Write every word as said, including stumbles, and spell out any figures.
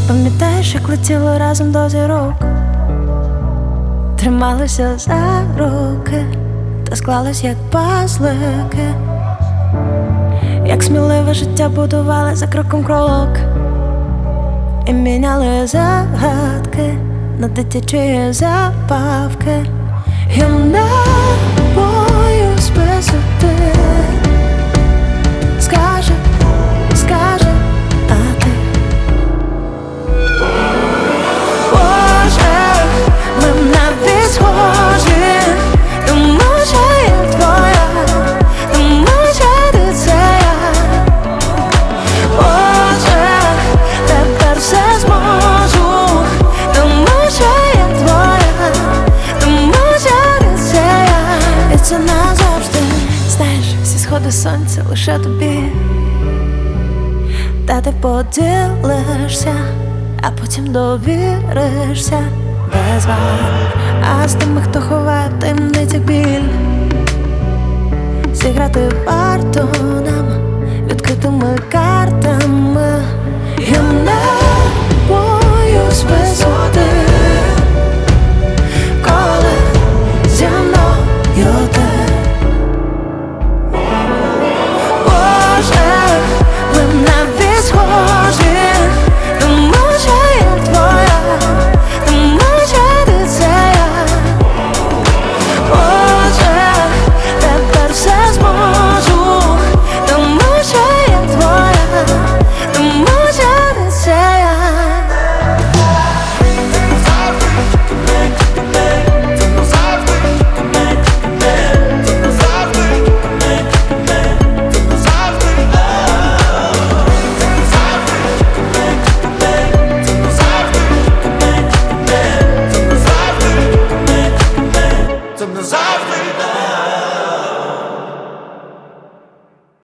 Пам'ятаєш, як летіли разом до зірок, трималися за руки, та склались як пазлики, як сміливе життя будували за кроком крок, і міняли загадки на дитячі забавки. Я не боюсь висоти. Скаже, скаже, а ти? Боже, ми навіть схожі, тому що я твоя, тому що ти це я. Боже, тепер все зможу, тому що я твоя, тому що ти це я. І це назавжди. Знаєш, всі сходи сонця лише тобі, та ти поділишся, а потім довіришся без ваг. А з тими, хто ховає в таємницях біль, зіграти варто нам відкритими картами. Я не боюсь висоти, коли зі мною ти. Боже, ми навіть схожі, тому що я твоя, тому що ти це я. Боже, тепер все зможу, тому що я твоя, тому що ти це я. Це назавжди.